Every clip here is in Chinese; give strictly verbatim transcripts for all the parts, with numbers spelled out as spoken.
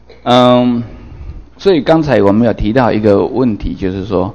嗯，所以刚才我们有提到一个问题，就是说，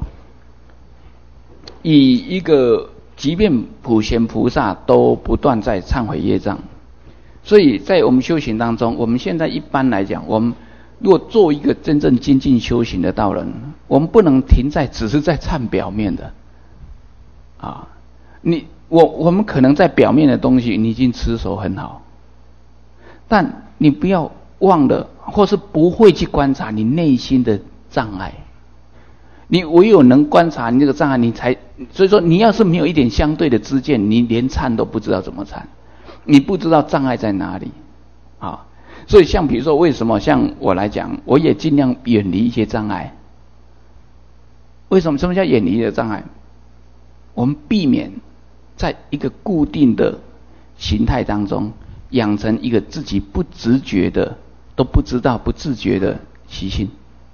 以一个即便普贤菩萨都不断在忏悔业障，所以在我们修行当中，我们现在一般来讲，我们如果做一个真正精进修行的道人，我们不能停在只是在忏表面的啊。你我我们可能在表面的东西你已经持守很好，但你不要忘了，或是不会去观察你内心的障碍。你唯有能观察你这个障碍，你才所以说你要是没有一点相对的知见，你连忏都不知道怎么忏，你不知道障碍在哪里啊。所以像比如说，为什么像我来讲，我也尽量远离一些障碍。为什么？什么叫远离的障碍？我们避免在一个固定的形态当中养成一个自己不直觉的、都不知道、不自觉的习性。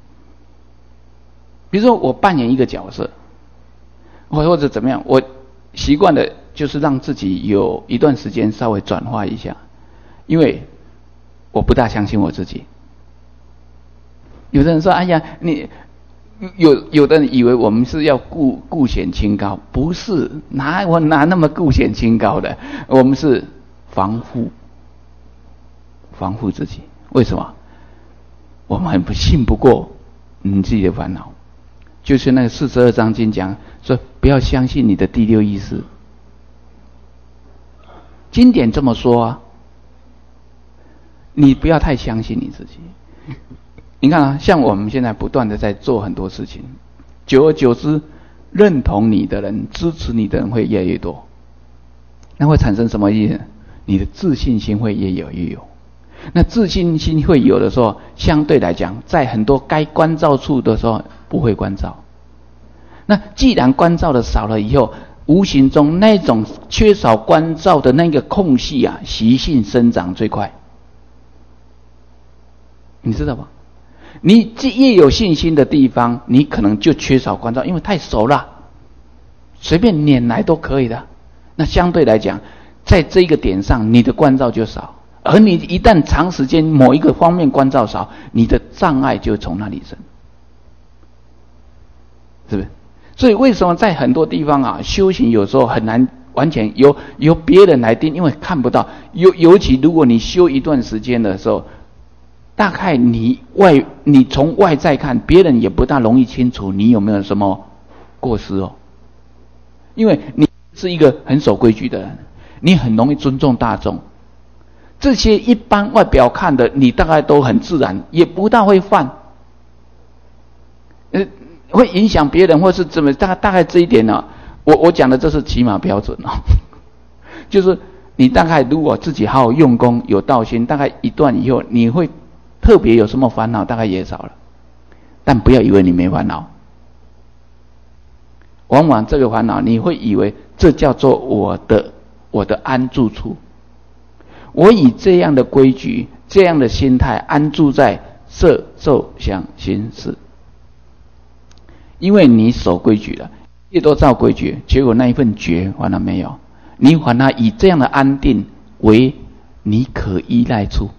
比如说，我扮演一个角色，或或者怎么样，我习惯的就是让自己有一段时间稍微转化一下，因为我不大相信我自己。有的人说：“哎呀，你有有的人以为我们是要固固显清高，不是，哪我哪那么固显清高的？我们是防护，防护自己。为什么？我们很不信不过你自己的烦恼。就是那个四十二章经讲说，不要相信你的第六意识。经典这么说啊，你不要太相信你自己。你看啊，像我们现在不断的在做很多事情，久而久之，认同你的人、支持你的人会越来越多，那会产生什么意思？你的自信心会越有越有。那自信心会有的时候，相对来讲，在很多该关照处的时候不会关照。那既然关照的少了以后，无形中那种缺少关照的那个空隙啊，习性生长最快。你知道吗？你越有信心的地方，你可能就缺少关照，因为太熟了，随便拈来都可以的。那相对来讲，在这个点上，你的关照就少。而你一旦长时间某一个方面关照少，你的障碍就从那里生，是不是？所以为什么在很多地方啊，修行有时候很难完全由由别人来定，因为看不到。尤尤其如果你修一段时间的时候，大概你外你从外在看，别人也不大容易清楚你有没有什么过失哦，因为你是一个很守规矩的人，你很容易尊重大众。这些一般外表看的，你大概都很自然，也不大会犯，呃，会影响别人或是怎么？大概大概这一点呢、啊，我我讲的这是起码标准哦，就是你大概如果自己好好用功，有道心，大概一段以后，你会特别有什么烦恼，大概也少了。但不要以为你没烦恼，往往这个烦恼，你会以为这叫做我的我的安住处。我以这样的规矩、这样的心态安住在色、受、想、行、识，因为你守规矩了，越多照规矩，结果那一份觉反而没有，你反而以这样的安定为你可依赖处。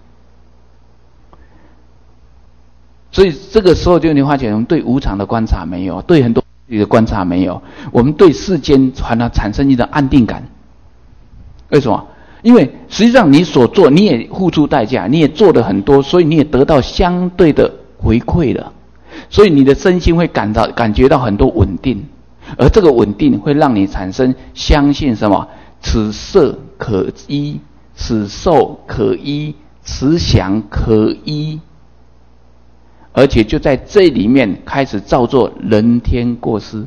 所以这个时候就你发现，我们对无常的观察没有，对很多的观察没有，我们对世间反而产生一种安定感。为什么？因为实际上你所做，你也付出代价，你也做了很多，所以你也得到相对的回馈了，所以你的身心会感到感觉到很多稳定，而这个稳定会让你产生相信什么？此色可依，此受可依，此想可依，而且就在这里面开始造作人天过失。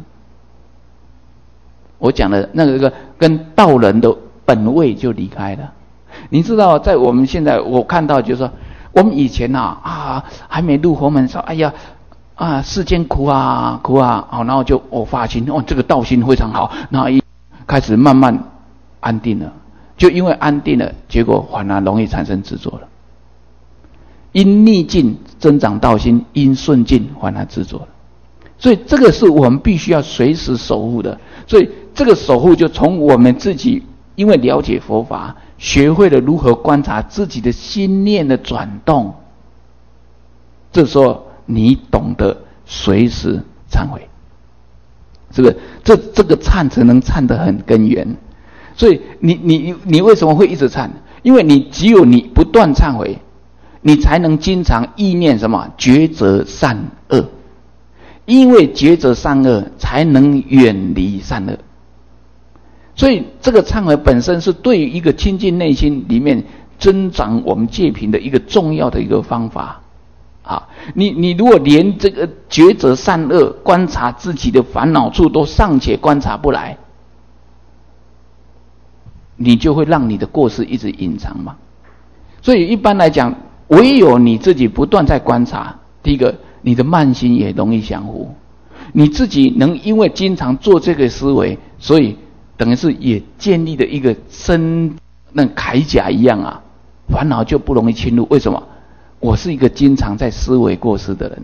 我讲的那个跟道人的本位就离开了。你知道，在我们现在我看到就是说，我们以前啊啊还没入佛门说，哎呀啊世间苦啊苦啊，好，然后就哦发心，哦这个道心非常好，然后一开始慢慢安定了，就因为安定了，结果反而容易产生执着了。因逆境增长道心，因顺境反而执着了。所以这个是我们必须要随时守护的。所以这个守护就从我们自己。因为了解佛法，学会了如何观察自己的心念的转动， 这时候你懂得随时忏悔，这个这这个忏才能忏得很根源。所以你你你为什么会一直忏？因为你只有你不断忏悔，你才能经常意念什么抉择善恶，因为抉择善恶才能远离善恶。所以这个忏悔本身是对于一个亲近内心里面增长我们戒品的一个重要的一个方法啊！你你如果连这个抉择善恶、观察自己的烦恼处都尚且观察不来，你就会让你的过失一直隐藏嘛。所以一般来讲，唯有你自己不断在观察，第一个，你的慢心也容易降伏，你自己能因为经常做这个思维，所以等于是也建立了一个身那铠甲一样啊，烦恼就不容易侵入。为什么？我是一个经常在思维过失的人。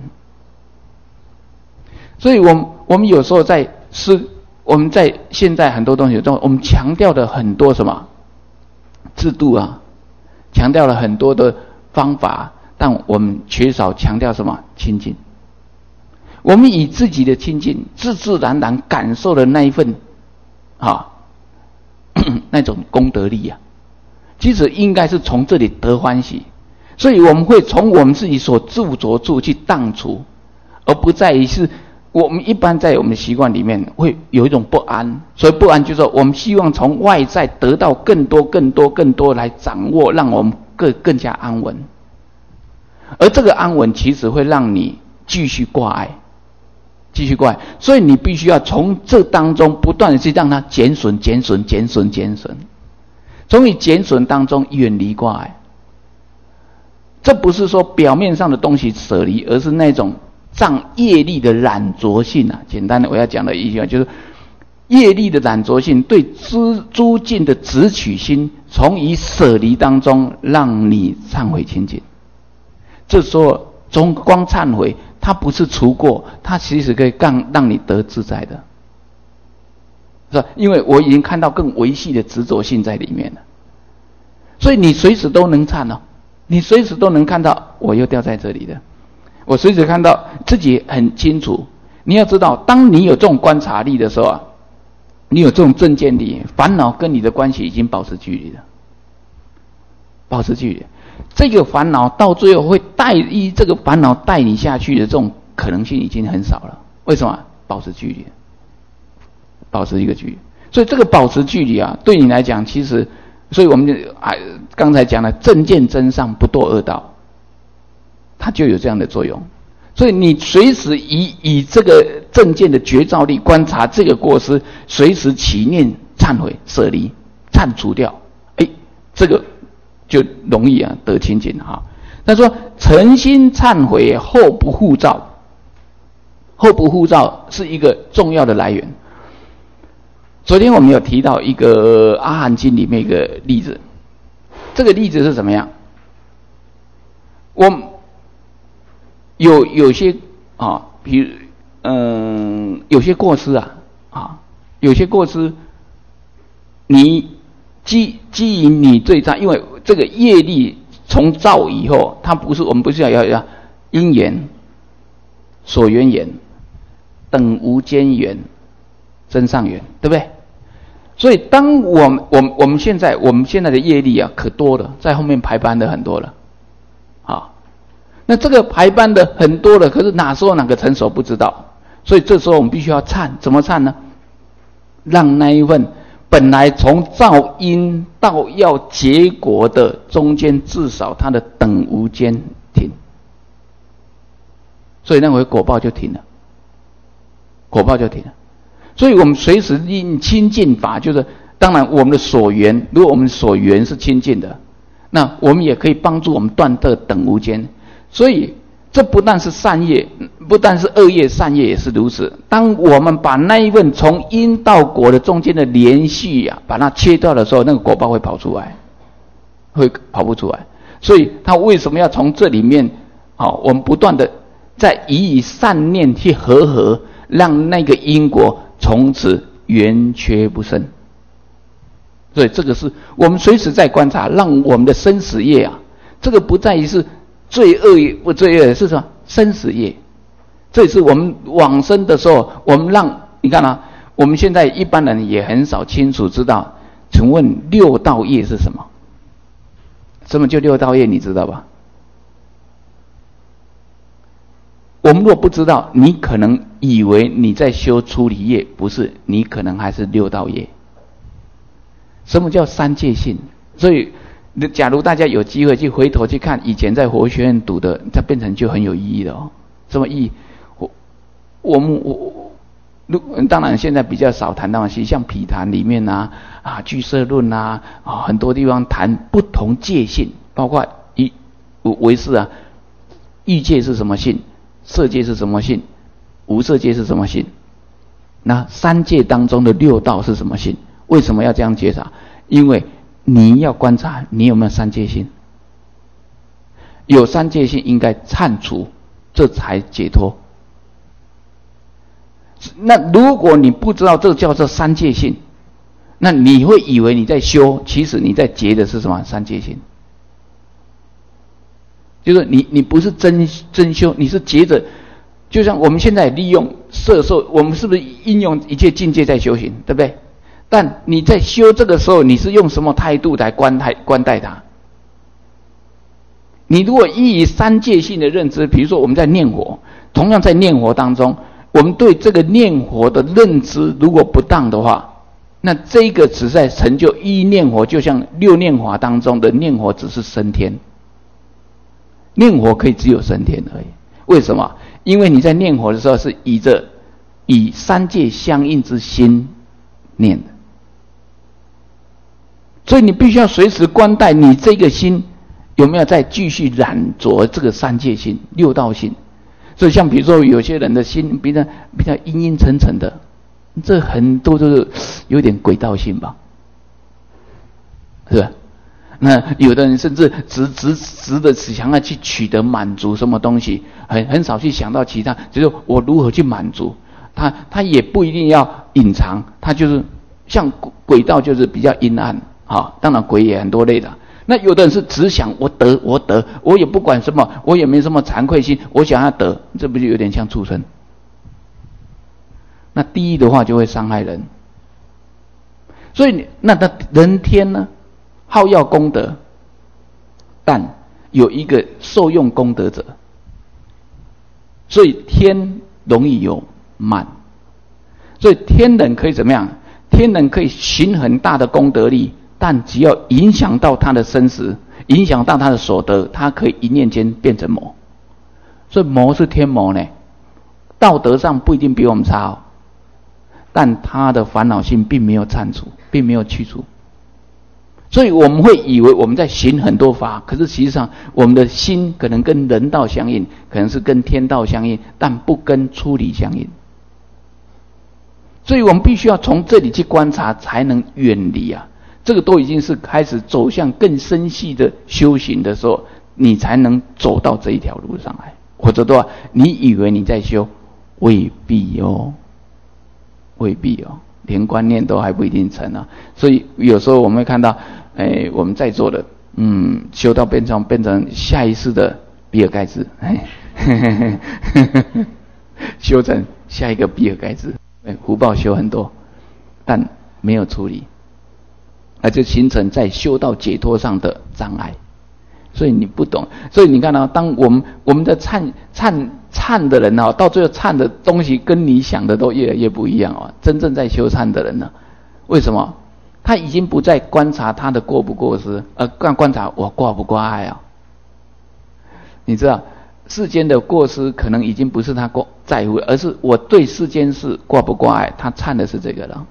所以我们我们有时候在思我们在现在很多东西中，我们强调的很多什么制度啊，强调了很多的方法，但我们缺少强调什么亲近。我们以自己的亲近，自自然然感受的那一份啊，那种功德力啊，其实应该是从这里得欢喜。所以我们会从我们自己所住着处去荡除，而不在于是我们一般在我们的习惯里面会有一种不安。所以不安就是说我们希望从外在得到更多更多更多来掌握，让我们更更加安稳。而这个安稳其实会让你继续挂碍，继续挂碍。所以你必须要从这当中不断的去让它减损减损减损减损，从你减损当中远离挂碍。这不是说表面上的东西舍离，而是那种障业力的染着性啊。简单的我要讲的一句话就是，业力的染着性对诸诸境的执取心，从以舍离当中让你忏悔清净。这时候从光忏悔，它不是除过，它其实可以让让你得自在的，是吧？因为我已经看到更维系的执着性在里面了，所以你随时都能忏哦。你随时都能看到我又掉在这里的，我随时看到自己很清楚。你要知道，当你有这种观察力的时候啊，你有这种正见力，烦恼跟你的关系已经保持距离了，保持距离。这个烦恼到最后会带依这个烦恼带你下去的这种可能性已经很少了。为什么？保持距离，保持一个距离。所以这个保持距离啊，对你来讲其实。所以我们就啊，刚才讲了正见真善不堕恶道，它就有这样的作用。所以你随时以以这个正见的觉照力观察这个过失，随时起念忏悔舍离忏除掉，哎，这个就容易啊得清净哈。他说诚心忏悔后不复造，后不复造是一个重要的来源。昨天我们有提到一个阿含经里面一个例子，这个例子是怎么样？我有有些啊，比如嗯，有些过失啊啊，有些过失，你基基于你最差，因为这个业力从造以后，它不是我们不是要要要因缘、所缘缘、等无间缘、真上缘，对不对？所以当我们我们我们现在我们现在的业力啊可多了，在后面排班的很多了啊。那这个排班的很多了，可是哪时候哪个成熟不知道，所以这时候我们必须要忏。怎么忏呢？让那一份本来从造因到要结果的中间，至少它的等无间停，所以那回果报就停了，果报就停了。所以我们随时应亲近法，就是当然我们的所缘，如果我们所缘是亲近的，那我们也可以帮助我们断得等无间。所以这不但是善业，不但是恶业，善业也是如此。当我们把那一份从因到果的中间的连续啊，把它切掉的时候，那个果报会跑出来，会跑不出来。所以他为什么要从这里面好、哦，我们不断的在以以善念去和合，让那个因果从此圆缺不生。所以这个是我们随时在观察，让我们的生死业啊，这个不在于是罪恶不罪恶，是什么？ 生死业。这也是我们往生的时候，我们让你看啊，我们现在一般人也很少清楚知道，请问六道业是什么？什么叫六道业？你知道吧？我们若不知道，你可能以为你在修出离业，不是，你可能还是六道业。什么叫三界性？所以假如大家有机会去回头去看以前在佛学院读的，它变成就很有意义的哦。什么意义？我我们我当然现在比较少谈到西，像毗昙里面啊啊俱舍论啊啊很多地方谈不同界性，包括一唯识啊，欲界是什么性？色界是什么性？无色界是什么性？那三界当中的六道是什么性？为什么要这样觉察？因为你要观察你有没有三界性，有三界性应该忏除，这才解脱。那如果你不知道这叫做三界性，那你会以为你在修，其实你在结的是什么？三界性。就是你你不是真真修，你是结着。就像我们现在利用摄受，我们是不是应用一切境界在修行，对不对？但你在修这个时候，你是用什么态度来观待观待它？你如果依以三界性的认知，比如说我们在念佛，同样在念佛当中，我们对这个念佛的认知如果不当的话，那这个只在成就一念佛，就像六念法当中的念佛只是升天。念佛可以只有升天而已，为什么？因为你在念佛的时候是以着以三界相应之心念的，所以你必须要随时观待你这个心有没有在继续染着这个三界性、六道性。所以像比如说有些人的心比较比较阴阴沉沉的，这很多都是有点鬼道性吧，是吧？那有的人甚至直直直的只想要去取得满足什么东西，很很少去想到其他，就是我如何去满足他，他也不一定要隐藏，他就是像鬼道就是比较阴暗啊，当然鬼也很多类的。那有的人是只想我得我得，我也不管什么，我也没什么惭愧心，我想要得，这不就有点像畜生？那第一的话就会伤害人，所以那那人天呢？好要功德，但有一个受用功德者，所以天容易有慢，所以天人可以怎么样？天人可以行很大的功德力，但只要影响到他的生死，影响到他的所得，他可以一念间变成魔。所以魔是天魔呢，道德上不一定比我们差哦，但他的烦恼性并没有铲除，并没有去除。所以我们会以为我们在行很多法，可是实际上我们的心可能跟人道相应，可能是跟天道相应，但不跟出离相应。所以我们必须要从这里去观察，才能远离啊。这个都已经是开始走向更深细的修行的时候，你才能走到这一条路上来。或者的话，你以为你在修，未必哦，未必哦。连观念都还不一定成啊，所以有时候我们会看到，哎，我们在座的，嗯，修到变成变成下一世的比尔盖茨，哎，修成下一个比尔盖茨，哎，福报修很多，但没有处理，那就形成在修道解脱上的障碍。所以你不懂，所以你看到、啊，当我们我们的忏忏忏的人啊，到最后忏的东西跟你想的都越来越不一样啊。真正在修忏的人呢，为什么？他已经不再观察他的过不过失，而观观察我挂不挂碍啊。你知道，世间的过失可能已经不是他过在乎，而是我对世间事挂不挂碍，他忏的是这个了。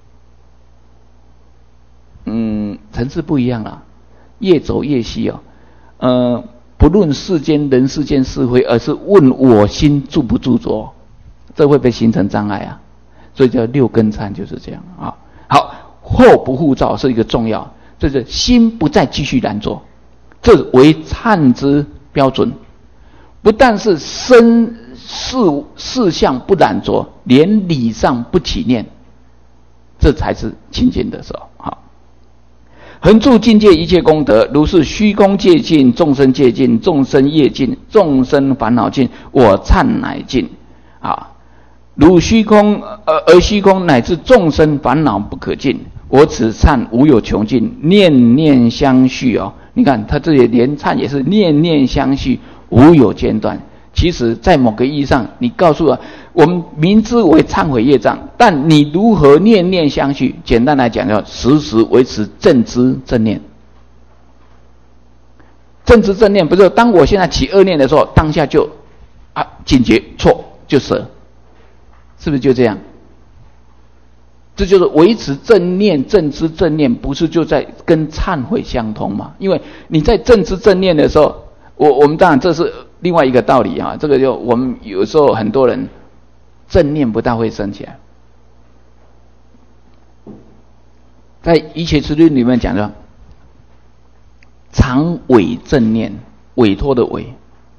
嗯，层次不一样了，越走越细哦。呃，不论世间人世间是非，而是问我心住不住着，这会被形成障碍啊。所以叫六根忏就是这样啊。好，后不复造是一个重要，就是心不再继续染着，这为忏之标准。不但是身事事相不染着，连理上不起念，这才是清净的时候。好， 恒住境界一切功德，如是虚空界尽，众生界尽，众生业尽，众生烦恼尽，我忏乃尽。啊，如虚空而而虚空乃至众生烦恼不可尽，我此忏无有穷尽，念念相续哦。你看他这里连忏也是念念相续，无有间断。其实在某个意义上，你告诉我，我们明知为忏悔业障，但你如何念念相续？简单来讲，要时时维持正知正念。正知正念不是当我现在起恶念的时候，当下就啊警觉错就舍，是不是就这样？这就是维持正念、正知正念，不是就在跟忏悔相通吗？因为你在正知正念的时候，我我们当然这是另外一个道理啊。这个就我们有时候很多人正念不大会升起来，在《一切之论》里面讲的常委正念，委托的委，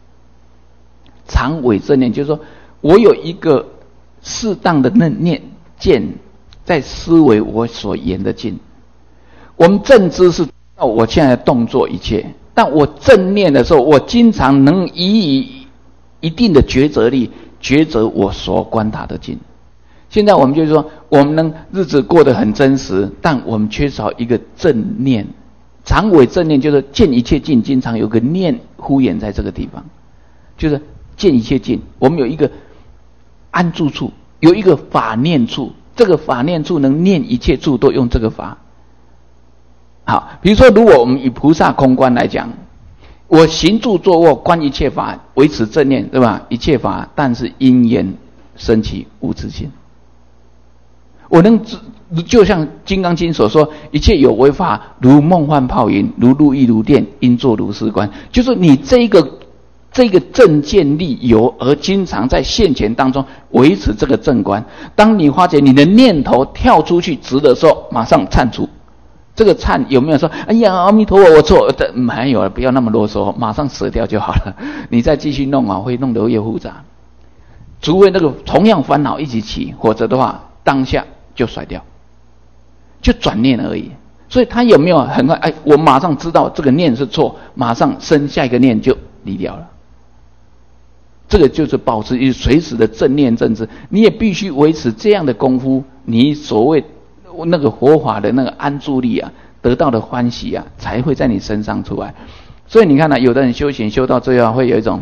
常委正念就是说我有一个适当的念念见。在思维我所言的境，我们正知是我现在的动作一切，但我正念的时候，我经常能以一定的抉择力抉择我所观察的境。现在我们就是说，我们能日子过得很真实，但我们缺少一个正念。常委正念就是见一切境，经常有个念敷衍在这个地方，就是见一切境，我们有一个安住处，有一个法念处。这个法念处能念一切处都用这个法。好，比如说如果我们以菩萨空观来讲，我行住坐卧观一切法，维持正念，对吧？一切法但是因缘生起无自性。我能就像《金刚经》所说，一切有为法如梦幻泡影，如露亦如电，应作如是观。就是你这个这个正见力有，而经常在现前当中维持这个正观。当你发觉你的念头跳出去直的时候，马上忏除。这个忏有没有说哎呀阿弥陀佛我错的？没有了，不要那么啰嗦，马上舍掉就好了。你再继续弄啊，会弄得越复杂。除非那个同样烦恼一起起，否则的话当下就甩掉，就转念而已。所以他有没有很快哎，我马上知道这个念是错，马上生下一个念就离掉了。这个就是保持一随时的正念正知，你也必须维持这样的功夫，你所谓那个佛法的那个安住力啊，得到的欢喜啊，才会在你身上出来。所以你看呢、啊，有的人修行修到最后会有一种，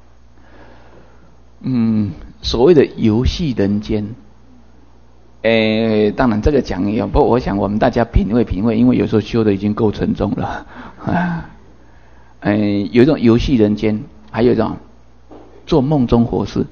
嗯，所谓的游戏人间。诶，当然这个讲也不，我想我们大家品味品味，因为有时候修的已经够沉重了啊。诶，有一种游戏人间，还有一种做梦中活事。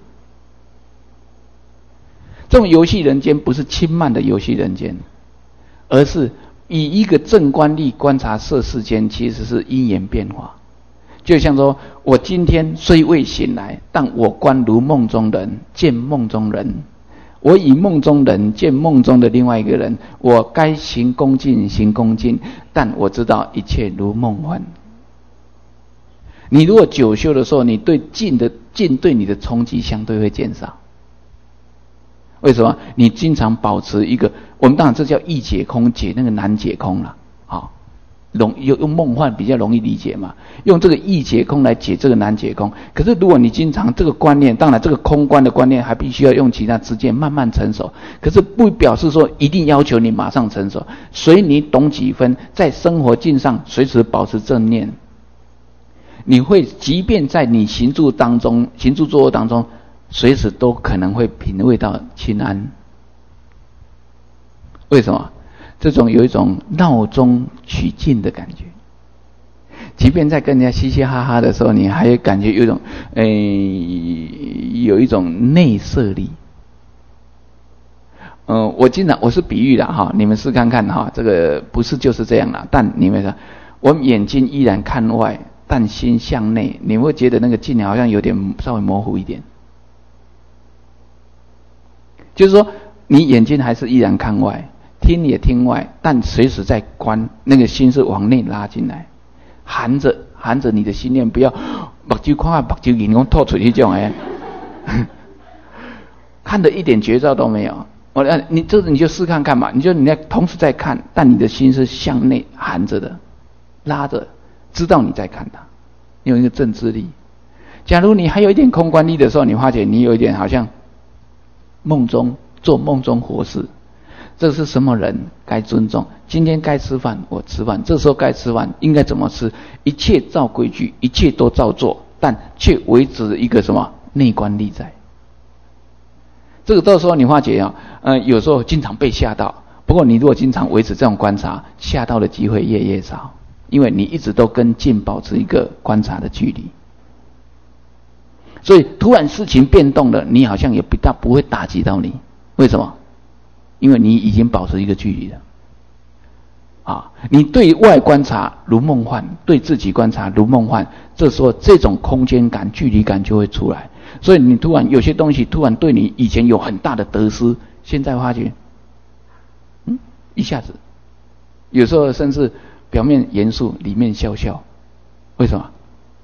这种游戏人间不是轻慢的游戏人间，而是以一个正观力观察色世间，其实是因缘变化。就像说我今天虽未醒来，但我观如梦中人，见梦中人。我以梦中人见梦中的另外一个人，我该行恭敬行恭敬，但我知道一切如梦幻。你如果久修的时候，你对境的境对你的冲击相对会减少。为什么？你经常保持一个，我们当然这叫易解空，解那个难解空了。好，容用用梦幻比较容易理解嘛，用这个易解空来解这个难解空。可是如果你经常这个观念，当然这个空观的观念还必须要用其他知见慢慢成熟，可是不表示说一定要求你马上成熟，随你懂几分，在生活境上随时保持正念。你会即便在你行住当中行住坐卧当中，随时都可能会品味到清安。为什么？这种有一种闹中取静的感觉。即便在跟人家嘻嘻哈哈的时候，你还感觉有一种诶、欸、有一种内摄力。嗯、呃，我经常我是比喻的哈，你们试看看哈，这个不是就是这样啦。但你们说，我们眼睛依然看外，但心向内，你会觉得那个境好像有点稍微模糊一点。就是说，你眼睛还是依然看外，听也听外，但随时在观，那个心是往内拉进来，含着含着你的心念，不要目睭看目睭眼光透出去这种哎，看的一点觉照都没有。 我呃，你这你就试看看嘛，你就你在同时在看，但你的心是向内含着的，拉着，知道你在看它，有一个正知力。假如你还有一点空观力的时候，你发觉你有一点好像梦中做梦中活事。这是什么人该尊重？今天该吃饭我吃饭，这时候该吃饭应该怎么吃？一切照规矩，一切都照做，但却维持一个什么内观力在。这个到时候你发觉啊，呃，有时候经常被吓到。不过你如果经常维持这种观察，吓到的机会越来越少，因为你一直都跟境保持一个观察的距离。所以突然事情变动了，你好像也不大不会打击到你。为什么？因为你已经保持一个距离了。啊，你对外观察如梦幻，对自己观察如梦幻，这时候这种空间感、距离感就会出来。所以你突然有些东西突然对你以前有很大的得失，现在发觉，嗯，一下子，有时候甚至表面严肃，里面笑笑。为什么？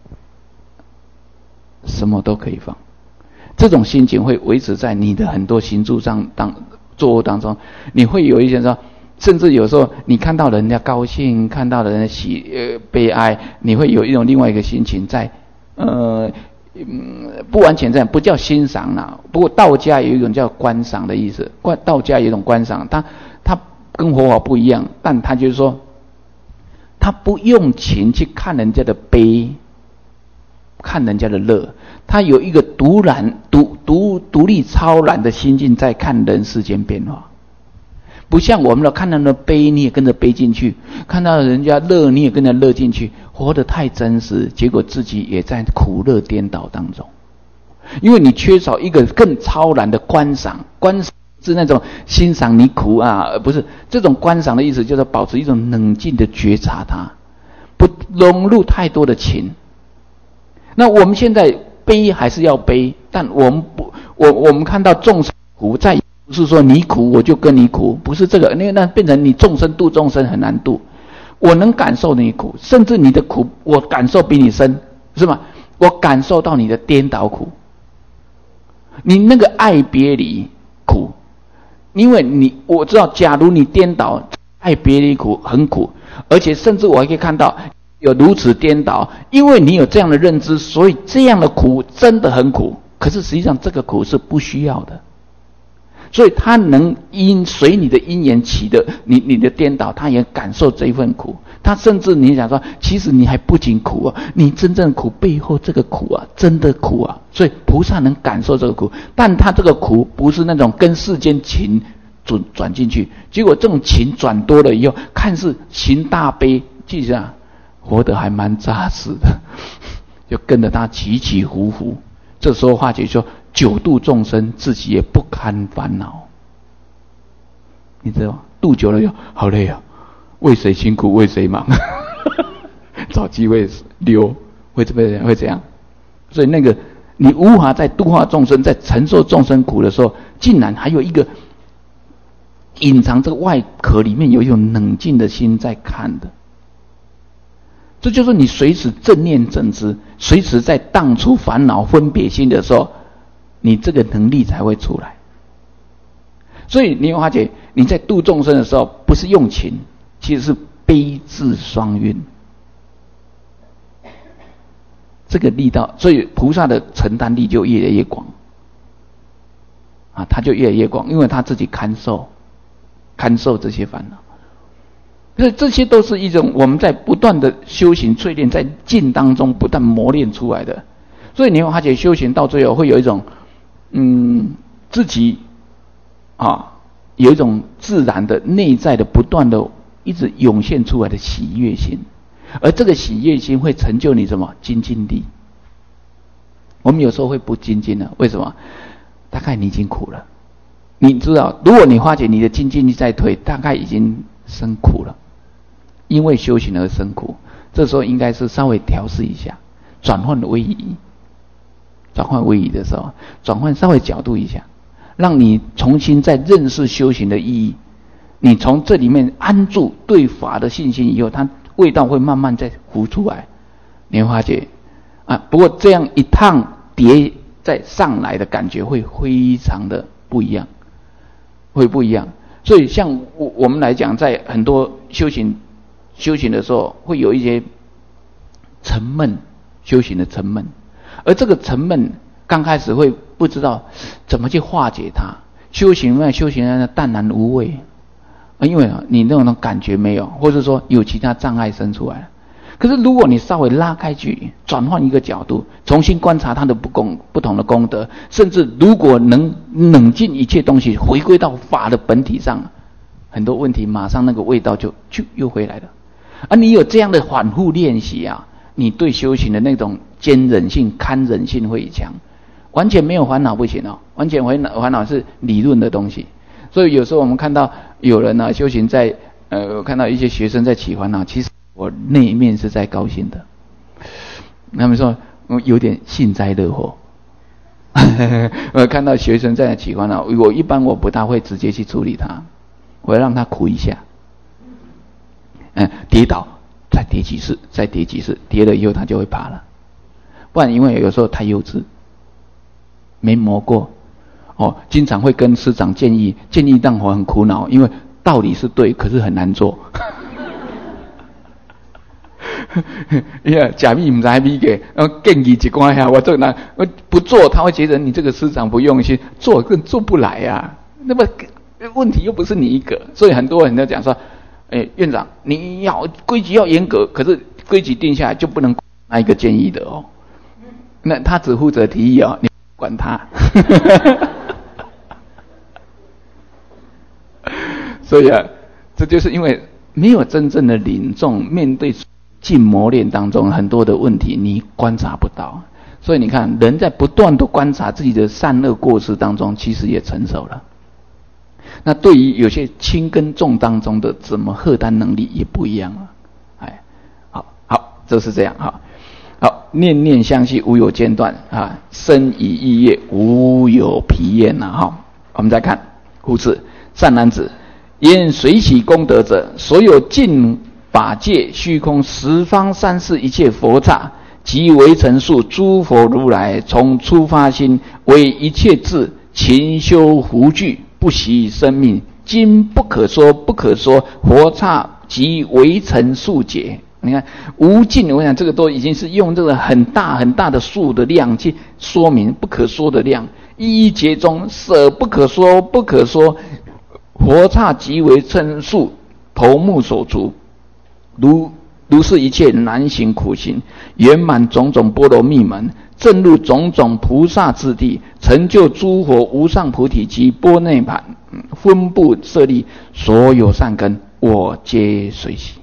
什么都可以放。这种心情会维持在你的很多行住上当作物当中，你会有一些说，甚至有时候你看到人家高兴，看到人家喜呃悲哀，你会有一种另外一个心情在呃。嗯，不完全这样，不叫欣赏啦。不过道家有一种叫观赏的意思，道家有一种观赏，它它跟佛法不一样，但它就是说，他不用情去看人家的悲，看人家的乐，他有一个独然、独独独立、超然的心境在看人世间变化。不像我们的看到人的悲，你也跟着悲进去；看到人家乐，你也跟着乐进去。活得太真实，结果自己也在苦乐颠倒当中。因为你缺少一个更超然的观赏，观赏是那种欣赏你苦啊，不是这种观赏的意思，就是保持一种冷静的觉察它，不融入太多的情。那我们现在悲还是要悲，但我们不，我我们看到众生苦，再不是说你苦我就跟你苦，不是这个，因为那变成你众生度众生很难度。我能感受你苦，甚至你的苦我感受比你深，是吗？我感受到你的颠倒苦，你那个爱别离苦，因为你我知道，假如你颠倒，爱别离苦很苦，而且甚至我还可以看到有如此颠倒，因为你有这样的认知，所以这样的苦真的很苦。可是实际上这个苦是不需要的。所以他能因随你的因缘起的你你的颠倒，他也感受这一份苦。他甚至你想说，其实你还不仅苦啊，你真正苦背后这个苦啊，真的苦啊。所以菩萨能感受这个苦，但他这个苦不是那种跟世间情转转进去，结果这种情转多了以后，看似行大悲，记住啊，活得还蛮扎实的，就跟着他起起伏伏。这时候化解说，九度众生，自己也不堪烦恼。你知道吗？度久了又好累啊，为谁辛苦为谁忙，找机会溜，会怎么样？会怎样？所以那个你无法在度化众生，在承受众生苦的时候，竟然还有一个隐藏这个外壳里面有一种冷静的心在看的。这就是你随时正念正知，随时在荡出烦恼分别心的时候，你这个能力才会出来。所以你会发觉，你在度众生的时候，不是用情，其实是悲智双运。这个力道，所以菩萨的承担力就越来越广啊，他就越来越广，因为他自己堪受，堪受这些烦恼。所以这些都是一种我们在不断的修行淬炼，在境当中不断磨练出来的。所以你会发觉修行到最后会有一种，嗯，自己啊有一种自然的内在的不断的一直涌现出来的喜悦心，而这个喜悦心会成就你什么精进力。我们有时候会不精进了，为什么？大概你已经苦了，你知道，如果你发觉你的精进力在退，大概已经生苦了。因为修行而生苦，这时候应该是稍微调试一下，转换位移，转换位移的时候，转换稍微角度一下，让你重新再认识修行的意义。你从这里面安住对法的信心以后，它味道会慢慢再浮出来。你会发觉啊，不过这样一趟叠再上来的感觉会非常的不一样会不一样。所以像我我们来讲，在很多修行修行的时候，会有一些沉闷，修行的沉闷，而这个沉闷刚开始会不知道怎么去化解它。修行那修行那淡然无味，因为你那种感觉没有，或者说有其他障碍生出来了。可是如果你稍微拉开距离，转换一个角度，重新观察它的不公不同的功德，甚至如果能冷静一切东西，回归到法的本体上，很多问题马上那个味道就就又回来了。而你有这样的反复练习啊，你对修行的那种坚忍性、堪忍性会强。完全没有烦恼不行哦，完全烦恼烦恼是理论的东西。所以有时候我们看到有人呢、啊、修行在呃，我看到一些学生在起烦恼，其实我内面是在高兴的。他们说有点幸灾乐祸。我看到学生在起烦恼，我一般我不大会直接去处理他，我要让他苦一下，嗯，跌倒再跌几次，再跌几次，跌了以后他就会爬了。不然因为有时候太幼稚。没磨过，哦，经常会跟师长建议，建议让我很苦恼，因为道理是对，可是很难做。呀，假币唔知米嘅，然后建议一关下，我这难，我不做，他会觉得你这个师长不用心，做更做不来呀、啊。那么问题又不是你一个，所以很多人都讲说，哎，院长，你要规矩要严格，可是规矩定下来就不能那一个建议的哦。那他只负责提议哦，你管他。所以啊，这就是因为没有真正的领众，面对静磨练当中很多的问题你观察不到。所以你看，人在不断的观察自己的善恶过失当中，其实也成熟了。那对于有些轻跟重当中的怎么荷担能力也不一样了。哎，好好，就是这样哈。好，念念相续，无有间断啊！身以意业，无有疲厌呐！哈，我们再看故事。善男子，言随喜功德者，所有尽法界虚空十方三世一切佛刹，即为成数诸佛如来，从初发心为一切智，勤修福聚，不惜生命，今不可说，不可说，佛刹即为成数劫。你看无尽，我想这个都已经是用这个很大很大的数的量去说明不可说的量。一一劫中舍不可说，不可说，佛刹即为称数，头目所足。如如是一切难行苦行，圆满种种波罗蜜门，正入种种菩萨之地，成就诸佛无上菩提及波内盘，分布舍利，所有善根，我皆随喜。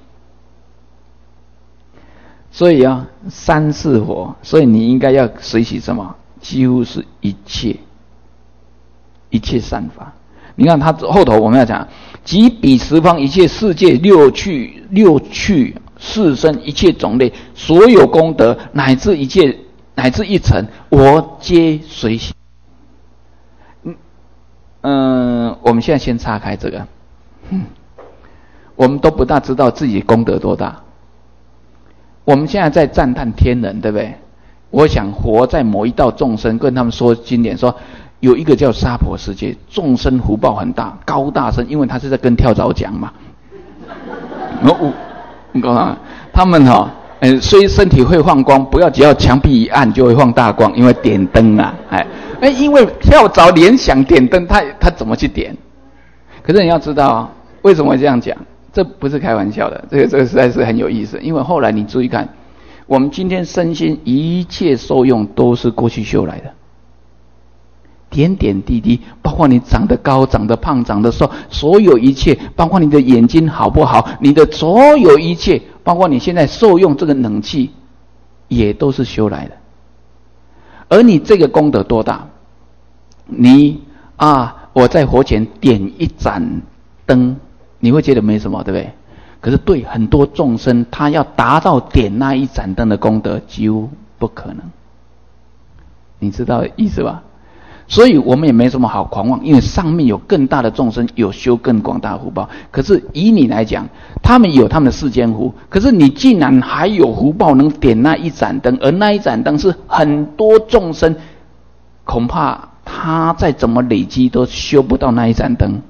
所以啊，三世佛，所以你应该要随喜什么？几乎是一切一切善法。你看他后头我们要讲，即彼十方一切世界六趣六趣四生一切种类，所有功德乃至一切乃至一尘，我皆随喜。嗯嗯，我们现在先岔开这个，嗯，我们都不大知道自己功德多大。我们现在在赞叹天人，对不对？我想活在某一道众生，跟他们说经典说，有一个叫娑婆世界，众生福报很大，高大生，因为他是在跟跳蚤讲嘛。我我告诉他，他们哈、哦，呃，虽身体会放光，不要只要墙壁一按就会放大光，因为点灯啊，哎哎，因为跳蚤联想点灯，他他怎么去点？可是你要知道，为什么会这样讲？这不是开玩笑的，这个这个实在是很有意思。因为后来你注意看，我们今天身心一切受用都是过去修来的，点点滴滴，包括你长得高、长得胖、长得瘦，所有一切，包括你的眼睛好不好，你的所有一切，包括你现在受用这个冷气，也都是修来的。而你这个功德多大？你啊，我在佛前点一盏灯。你会觉得没什么，对不对？可是对很多众生，他要达到点那一盏灯的功德，几乎不可能。你知道意思吧？所以我们也没什么好狂妄，因为上面有更大的众生，有修更广大的福报。可是以你来讲，他们有他们的世间福，可是你竟然还有福报能点那一盏灯，而那一盏灯是很多众生，恐怕他再怎么累积都修不到那一盏灯。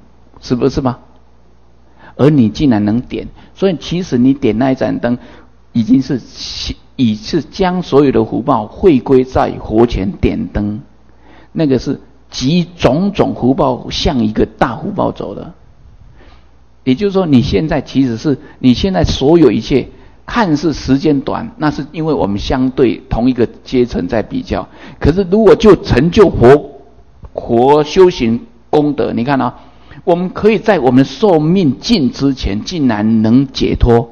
是不是吗？而你竟然能点，所以其实你点那一盏灯，已经是已是将所有的福报汇归在佛前点灯，那个是集种种福报向一个大福报走的。也就是说，你现在其实是你现在所有一切看似时间短，那是因为我们相对同一个阶层在比较。可是如果就成就佛佛修行功德，你看啊，我们可以在我们寿命尽之前，竟然能解脱。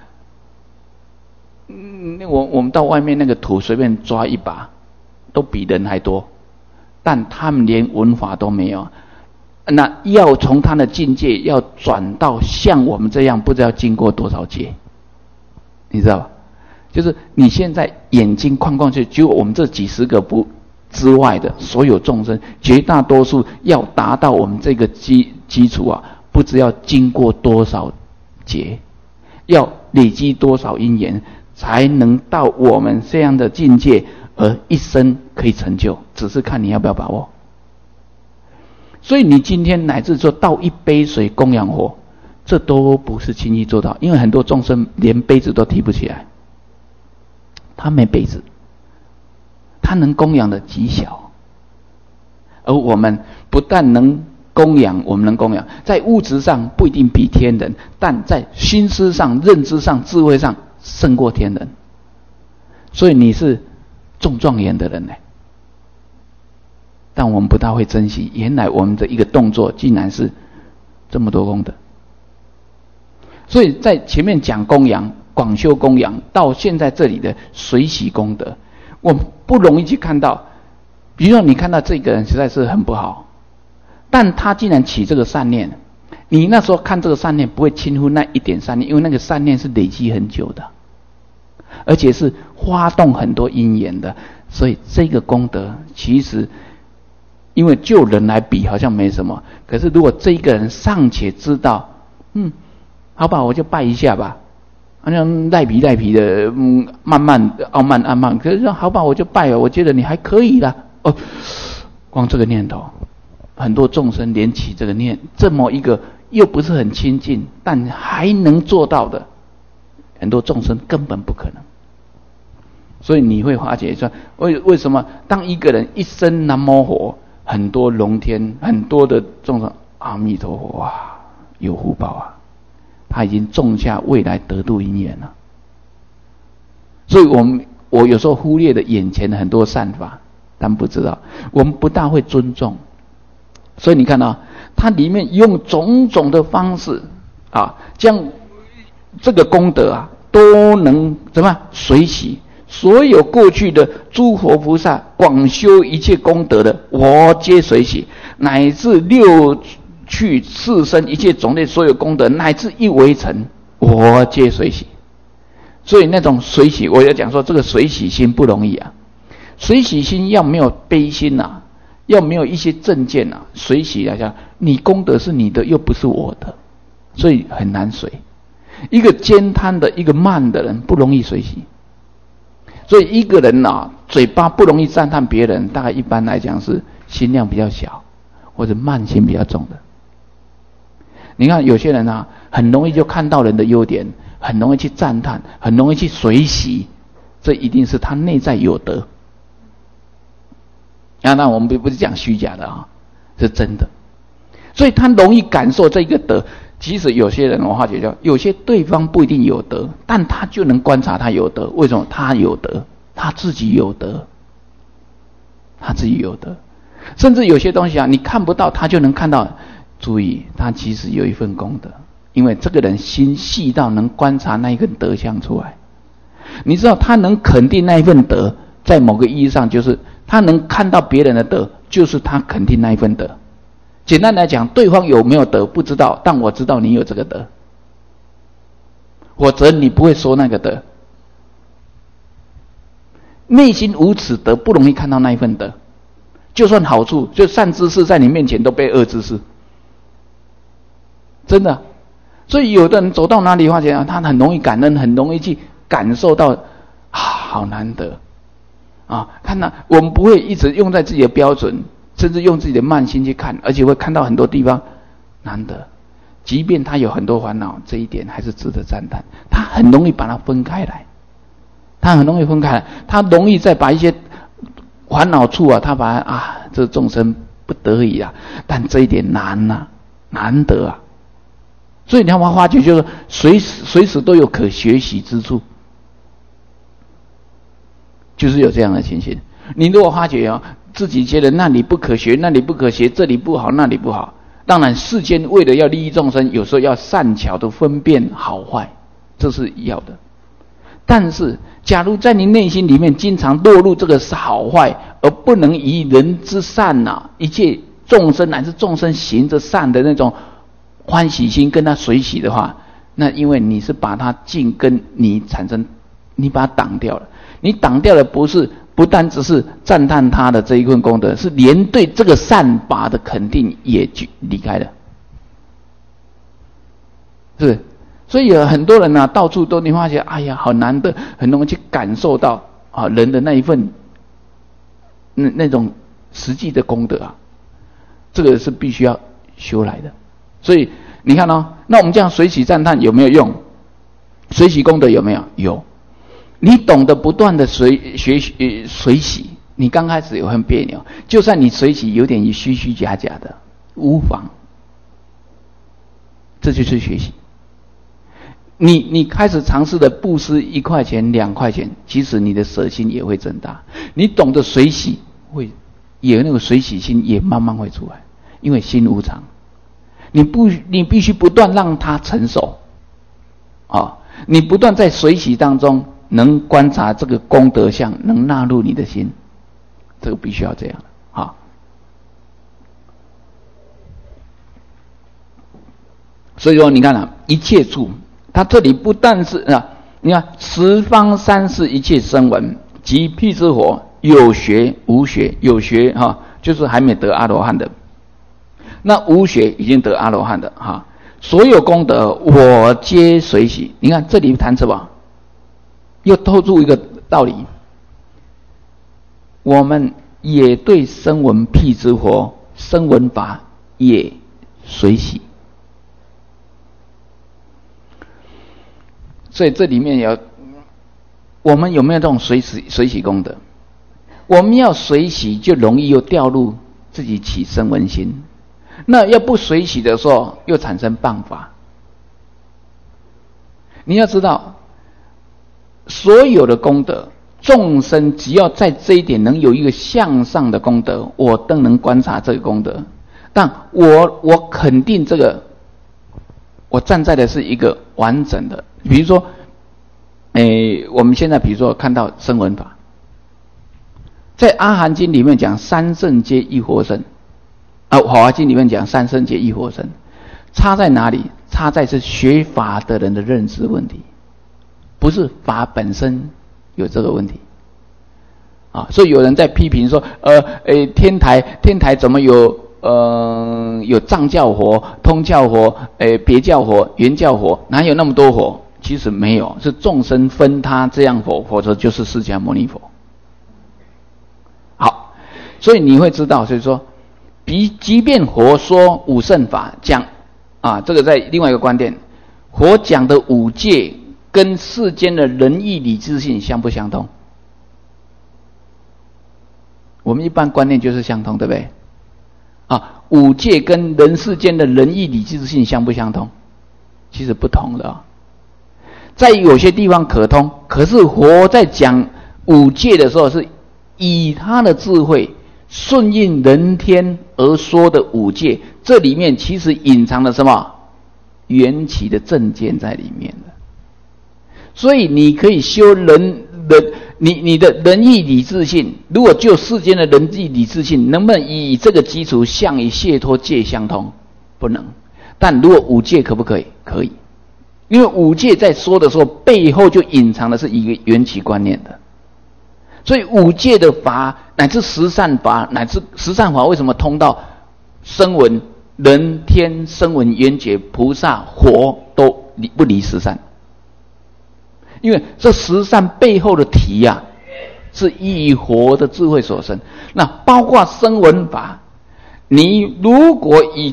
嗯，我我们到外面那个土随便抓一把，都比人还多，但他们连文法都没有。那要从他的境界要转到像我们这样，不知道经过多少劫，你知道吧？就是你现在眼睛框框去，只有我们这几十个不之外的所有众生，绝大多数要达到我们这个基基础啊，不知要经过多少劫，要累积多少因缘，才能到我们这样的境界，而一生可以成就，只是看你要不要把握。所以你今天乃至说倒一杯水供养佛，这都不是轻易做到，因为很多众生连杯子都提不起来，他没杯子，他能供养的极小。而我们不但能供养，我们能供养，在物质上不一定比天人，但在心思上、认知上、智慧上胜过天人。所以你是中状元的人呢，但我们不大会珍惜，原来我们的一个动作竟然是这么多功德。所以在前面讲供养、广修供养，到现在这里的随喜功德，我们不容易去看到。比如说你看到这个人实在是很不好，但他竟然起这个善念，你那时候看这个善念不会轻忽那一点善念，因为那个善念是累积很久的，而且是发动很多因缘的。所以这个功德其实因为就人来比好像没什么，可是如果这一个人尚且知道，嗯，好吧，我就拜一下吧，好像赖皮赖皮的，嗯，慢慢傲慢傲慢，可是说好吧，我就拜了，我觉得你还可以啦。哦，光这个念头，很多众生连起这个念，这么一个又不是很亲近，但还能做到的，很多众生根本不可能。所以你会发觉说，为为什么当一个人一生南无佛，很多龙天，很多的众生，阿弥陀佛，哇，有福报啊！他已经种下未来得度因缘了。所以我们我有时候忽略了眼前的很多善法，但不知道我们不大会尊重。所以你看到、啊、它里面用种种的方式啊，将这个功德啊都能怎么样随喜。所有过去的诸佛菩萨广修一切功德的，我皆随喜，乃至六趣四生一切种类所有功德，乃至一微尘，我皆随喜。所以那种随喜，我要讲说这个随喜心不容易啊。随喜心要没有悲心啊，要没有一些正见啊，随喜来讲，你功德是你的，又不是我的，所以很难随。一个兼贪的，一个慢的人不容易随喜。所以一个人啊，嘴巴不容易赞叹别人，大概一般来讲是心量比较小，或者慢心比较重的。你看有些人啊，很容易就看到人的优点，很容易去赞叹，很容易去随喜，这一定是他内在有德。啊，那我们不是讲虚假的啊，是真的。所以他容易感受这个德。其实有些人我发觉到，有些对方不一定有德，但他就能观察他有德。为什么？他有德，他自己有德，他自己有德。甚至有些东西啊，你看不到，他就能看到。注意，他其实有一份功德，因为这个人心细到能观察那一份德相出来。你知道，他能肯定那一份德，在某个意义上就是他能看到别人的德，就是他肯定那一份德。简单来讲，对方有没有德不知道，但我知道你有这个德，否则你不会说那个德。内心无此德，不容易看到那一份德。就算好处，就善知识在你面前都被恶知识，真的。所以有的人走到哪里，发现他很容易感恩，很容易去感受到啊，好难得啊！看到我们不会一直用在自己的标准。甚至用自己的慢心去看，而且会看到很多地方难得。即便他有很多烦恼，这一点还是值得赞叹。他很容易把它分开来，他很容易分开来，他容易再把一些烦恼处啊，他把啊，这众生不得已啊，但这一点难啊，难得啊。所以你要发觉，就是随时随时都有可学习之处，就是有这样的情形。你如果发觉哦，自己觉得那里不可学，那里不可学，这里不好，那里不好。当然，世间为了要利益众生，有时候要善巧的分辨好坏，这是要的。但是，假如在你内心里面经常落入这个好坏，而不能以人之善啊，一切众生乃至众生行着善的那种欢喜心跟他随喜的话，那因为你是把它尽跟你产生，你把它挡掉了。你挡掉的不是不但只是赞叹他的这一份功德，是连对这个善法的肯定也离开了，是不是？所以有很多人啊，到处都你发现，哎呀，好难得，很容易去感受到啊人的那一份那那种实际的功德啊，这个是必须要修来的。所以你看哦，那我们这样随喜赞叹有没有用？随喜功德有没有？有。你懂得不断的随学习随喜，你刚开始也很别扭，就算你随喜有点虚虚假假的，无妨，这就是学习。你你开始尝试的布施一块钱两块钱，其实你的舍心也会增大。你懂得随喜，会也那个随喜心也慢慢会出来，因为心无常。你不你必须不断让它成熟啊！你不断在随喜当中能观察这个功德相，能纳入你的心，这个必须要这样啊。所以说，你看啊，一切处，它这里不但是啊，你看十方三世一切声闻，即辟支佛，有学无学，有学哈、啊，就是还没得阿罗汉的。那无学已经得阿罗汉的哈，所有功德我皆随喜。你看这里谈什么？又透出一个道理，我们也对声闻辟支佛、声闻法也随喜。所以这里面有，我们有没有这种随喜随喜功德？我们要随喜，就容易又掉入自己起声闻心。那要不随喜的时候，又产生谤法。你要知道，所有的功德，众生只要在这一点能有一个向上的功德，我都能观察这个功德。但我我肯定这个，我站在的是一个完整的。比如说，诶，我们现在比如说看到声闻法，在阿含经里面讲三圣皆一活身。啊，《华华经》里面讲三圣皆一活身，差在哪里？差在是学法的人的认知问题，不是法本身有这个问题。啊，所以有人在批评说，呃，诶，天台天台怎么有呃有藏教佛、通教佛、诶别教佛、原教佛，哪有那么多佛？其实没有，是众生分他这样佛，否则就是释迦牟尼佛。好，所以你会知道，所以说。即即便佛说五圣法讲啊，这个在另外一个观点，佛讲的五戒跟世间的仁义礼智信相不相通？我们一般观念就是相通，对不对？啊，五戒跟人世间的仁义礼智信相不相通？其实不同的、哦，在有些地方可通，可是佛在讲五戒的时候，是以他的智慧。顺应人天而说的五戒，这里面其实隐藏了什么缘起的正见在里面的。所以你可以修人人你你的仁义礼智信，如果就世间的仁义礼智信，能不能以这个基础相与解脱戒相通？不能。但如果五戒可不可以？可以，因为五戒在说的时候，背后就隐藏的是一个缘起观念的。所以五戒的法乃至十善法，乃至十善法为什么通到声闻、人天、声闻、缘觉、菩萨、佛都离不离十善？因为这十善背后的体呀、啊，是以佛的智慧所生。那包括声闻法，你如果以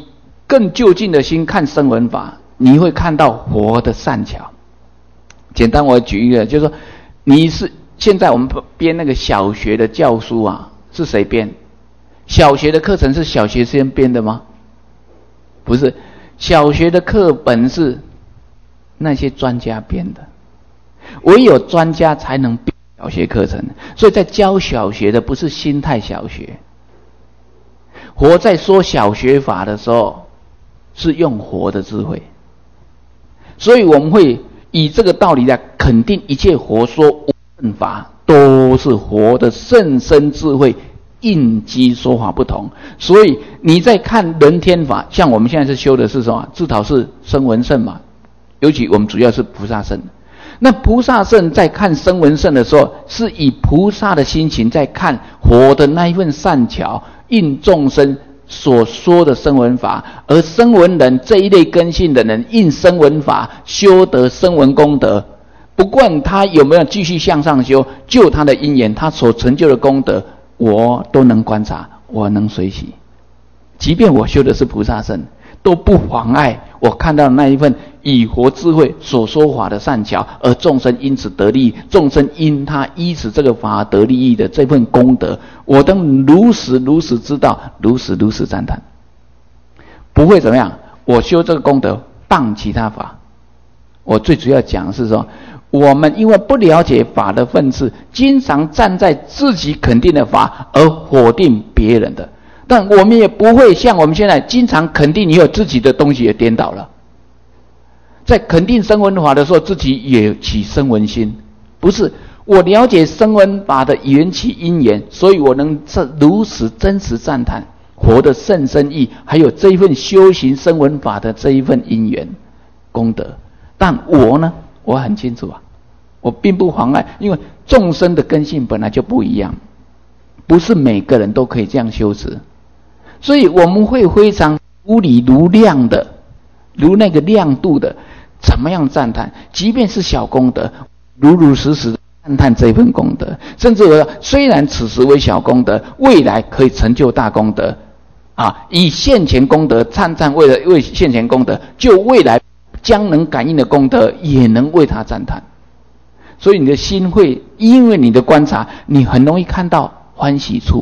更就近的心看声闻法，你会看到活的善巧。简单我举一个，就是说你是现在我们编那个小学的教书啊，是谁编？小学的课程是小学生编的吗？不是，小学的课本是那些专家编的，唯有专家才能编小学课程。所以在教小学的不是心态小学，活在说小学法的时候是用活的智慧。所以我们会以这个道理来肯定一切活说无证法都是活的甚深智慧应机说法不同。所以你在看人天法，像我们现在是修的是什么？至少是声闻乘嘛，尤其我们主要是菩萨乘。那菩萨乘在看声闻乘的时候，是以菩萨的心情在看活的那一份善巧应众生所说的声闻法，而声闻人这一类根性的人应声闻法修得声闻功德，不管他有没有继续向上修，就他的因缘，他所成就的功德，我都能观察，我能随喜。即便我修的是菩萨乘，都不妨碍我看到那一份以活智慧所说法的善巧，而众生因此得利益，众生因他依此这个法得利益的这份功德，我都如实如实知道，如实如实赞叹，不会怎么样。我修这个功德谤其他法。我最主要讲的是说，我们因为不了解法的分次，经常站在自己肯定的法而否定别人的，但我们也不会像我们现在经常肯定，你有自己的东西也颠倒了。在肯定声闻法的时候，自己也起声闻心，不是我了解声闻法的缘起因缘，所以我能如此真实赞叹活的甚深义，还有这一份修行声闻法的这一份因缘功德。但我呢，我很清楚啊，我并不妨碍，因为众生的根性本来就不一样，不是每个人都可以这样修持，所以我们会非常如理如量的，如那个亮度的，怎么样赞叹？即便是小功德，如如实实的赞叹这份功德，甚至我虽然此时为小功德，未来可以成就大功德啊！以现前功德赞叹，为了为现前功德，就未来将能感应的功德，也能为他赞叹。所以你的心会因为你的观察，你很容易看到欢喜处。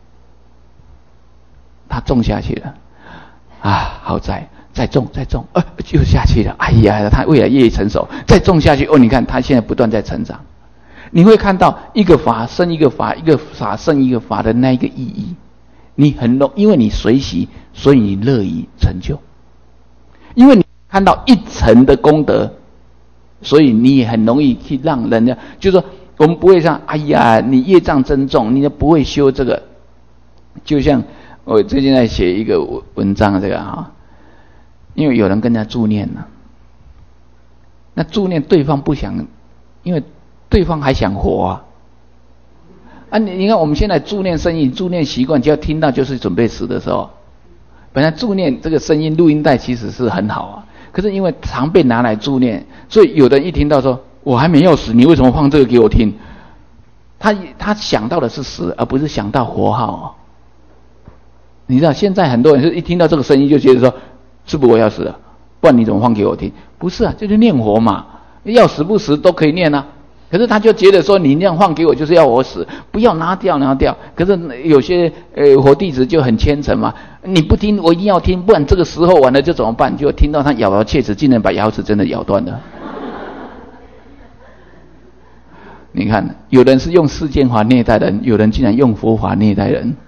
他种下去了啊，好在再种再种，呃，就下去了。哎呀，他未来越成熟，再种下去哦，你看他现在不断在成长。你会看到一个法生一个法，一个法生一个法的那一个意义。你很容，因为你随喜，所以你乐于成就。因为你看到一层的功德，所以你也很容易去让人家，就是说我们不会像，哎呀，你业障真重，你就不会修这个。就像我最近在写一个文章，这个哈，因为有人跟人家助念了，那助念对方不想，因为对方还想活啊。啊，你你看我们现在助念声音、助念习惯，只要听到就是准备死的时候。本来助念这个声音录音带其实是很好啊，可是因为常被拿来助念，所以有人一听到说我还没有死，你为什么放这个给我听？他他想到的是死，而不是想到活好哦。你知道现在很多人是一听到这个声音就觉得说，是不是我要死了？不然你怎么放给我听？不是啊，就是念活嘛，要死不死都可以念啊。可是他就觉得说，你那样放给我就是要我死，不要拿掉拿掉。可是有些呃佛弟子就很虔诚嘛，你不听我一定要听，不然这个时候完了就怎么办？就听到他咬牙切齿，竟然把牙齿真的咬断了。你看，有人是用世间法虐待人，有人竟然用佛法虐待人。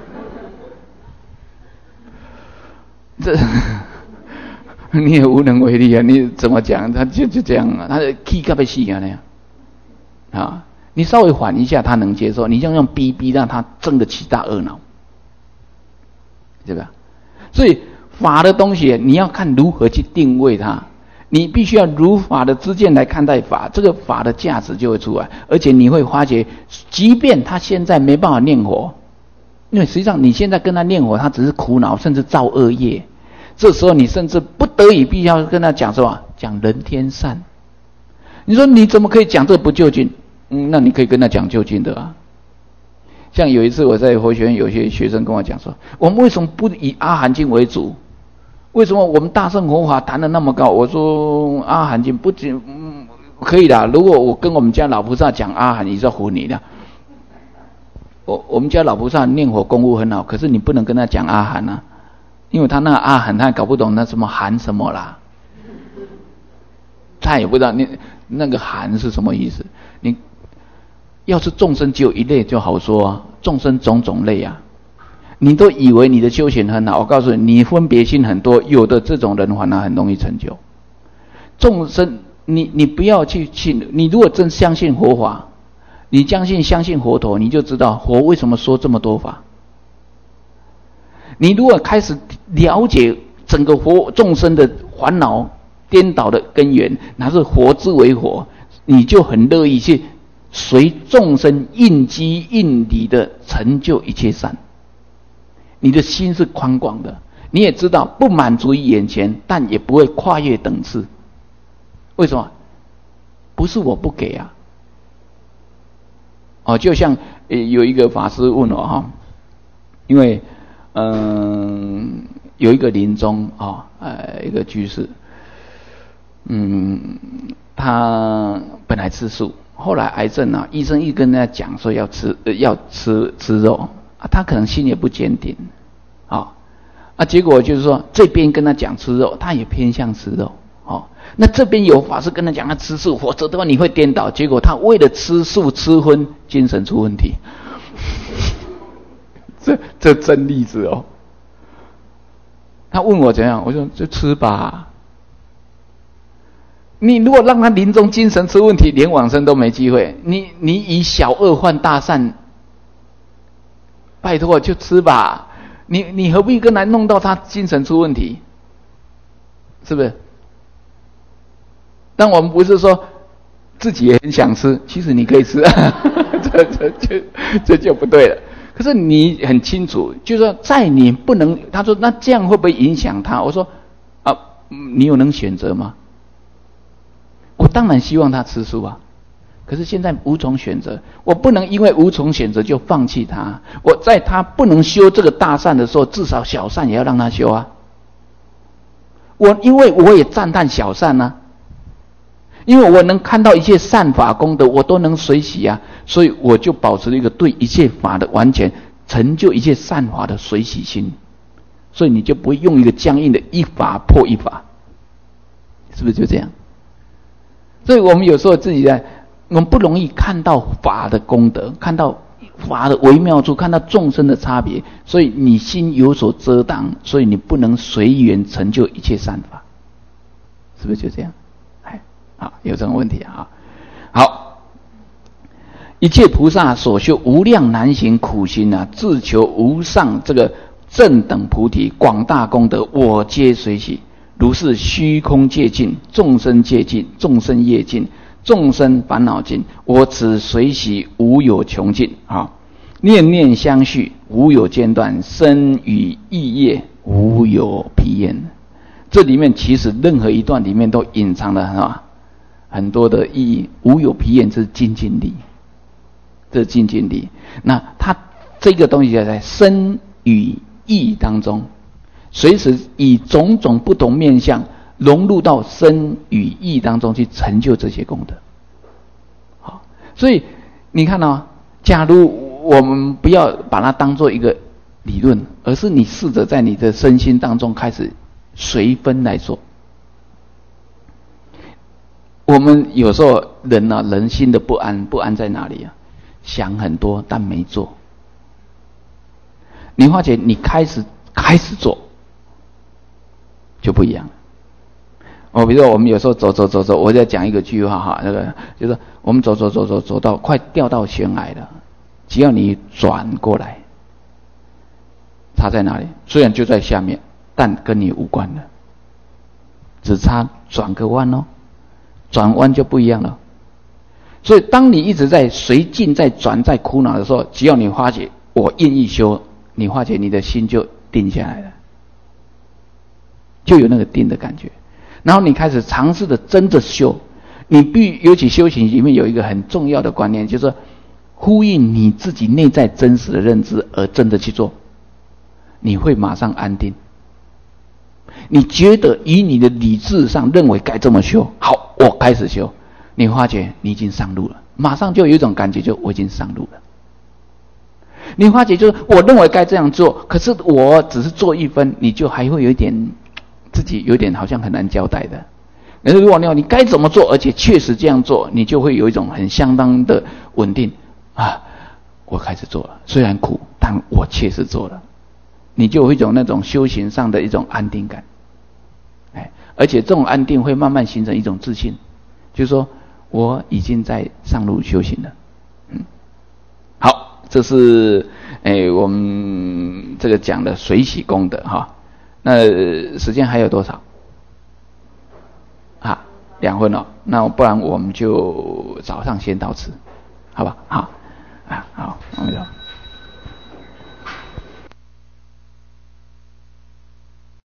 这你也无能为力啊！你怎么讲？他就就这样啊，他的气干被死啊那样啊！你稍微缓一下，他能接受；你这样用逼逼，让他争得起大恶恼，对吧？所以法的东西，你要看如何去定位它。你必须要如法的知见来看待法，这个法的价值就会出来，而且你会发觉，即便他现在没办法念佛，因为实际上你现在跟他念佛，他只是苦恼，甚至造恶业。这时候你甚至不得已必要跟他讲什么？讲人天善。你说你怎么可以讲这不究竟？嗯，那你可以跟他讲究竟的啊。像有一次我在佛学院，有些学生跟我讲说，我们为什么不以阿含经为主？ 为什么我们大乘佛法谈得那么高？我说阿含经不仅、嗯、可以的，如果我跟我们家老菩萨讲阿含，你是要唬你的。我我们家老菩萨念佛功夫很好，可是你不能跟他讲阿含啊，因为他那个阿含他搞不懂那什么含什么啦，他也不知道你那个含是什么意思。你要是众生只有一类就好说啊，众生种种类啊。你都以为你的修行很好，我告诉你，你分别心很多，有的这种人反而很容易成就。众生，你你不要去信，你如果真相信佛法，你相信相信佛陀，你就知道佛为什么说这么多法。你如果开始了解整个佛众生的烦恼颠倒的根源，乃是佛之为佛，你就很乐意去随众生应机应理的成就一切善。你的心是宽广的，你也知道不满足于眼前，但也不会跨越等次。为什么？不是我不给啊。哦，就像有一个法师问我哈，因为嗯有一个临终啊，呃一个居士，嗯他本来吃素，后来癌症啊，医生一跟他讲说要吃、呃、要吃吃肉。啊，他可能心也不坚定，啊，啊，结果就是说这边跟他讲吃肉，他也偏向吃肉，哦，那这边有法师跟他讲他吃素，否则的话你会颠倒。结果他为了吃素吃荤，精神出问题。这这真例子哦。他问我怎样，我说就吃吧。你如果让他临终精神出问题，连往生都没机会。你你以小恶换大善。拜托，就吃吧，你你何必跟他弄到他精神出问题？是不是？但我们不是说自己也很想吃，其实你可以吃，这这就这就不对了。可是你很清楚，就是说在你不能，他说那这样会不会影响他？我说啊，你有能选择吗？我当然希望他吃素啊。可是现在无从选择，我不能因为无从选择就放弃他。我在他不能修这个大善的时候，至少小善也要让他修啊。我因为我也赞叹小善啊，因为我能看到一切善法功德，我都能随喜啊，所以我就保持了一个对一切法的完全成就一切善法的随喜心。所以你就不会用一个僵硬的一法破一法，是不是就这样？所以我们有时候自己在。我们不容易看到法的功德，看到法的微妙处，看到众生的差别，所以你心有所遮挡，所以你不能随缘成就一切善法，是不是就这样？哎，好，有这种问题啊。好，一切菩萨所修无量难行苦行啊，自求无上这个正等菩提广大功德，我皆随喜。如是虚空界尽，众生界尽，众生业尽。众生烦恼尽，我此随喜无有穷尽啊！念念相续，无有间断；身语意业，无有疲厌。这里面其实任何一段里面都隐藏了啊很多的意义。无有疲厌，这是精进力，这是精进力。那它这个东西在身语意当中，随时以种种不同面向。融入到身与意当中去成就这些功德。好，所以你看哦，假如我们不要把它当做一个理论，而是你试着在你的身心当中开始随分来做。我们有时候人啊，人心的不安，不安在哪里啊？想很多但没做。你发觉你开始开始做，就不一样了。哦，比如说我们有时候走走走走，我在讲一个句话哈，那个就是我们走走走走走到快掉到悬崖了，只要你转过来，差在哪里？虽然就在下面，但跟你无关了，只差转个弯哦，转弯就不一样了。所以当你一直在随境在转在苦恼的时候，只要你发觉我愿意修，你发觉你的心就定下来了，就有那个定的感觉。然后你开始尝试的真的修，你必尤其修行里面有一个很重要的观念，就是呼应你自己内在真实的认知而真的去做，你会马上安定。 你觉得以你的理智上认为该这么修，好，我开始修。你发觉你已经上路了，马上就有一种感觉，就我已经上路了。你发觉就是我认为该这样做，可是我只是做一分，你就还会有一点自己有点好像很难交代的。可是如果你你该怎么做，而且确实这样做，你就会有一种很相当的稳定啊！我开始做了，虽然苦，但我确实做了，你就有一种那种修行上的一种安定感。哎，而且这种安定会慢慢形成一种自信，就是说我已经在上路修行了。嗯，好，这是哎我们这个讲的随喜功德哈。那时间还有多少？啊，两分哦。那不然我们就早上先到此，好吧？好，啊好，我们就。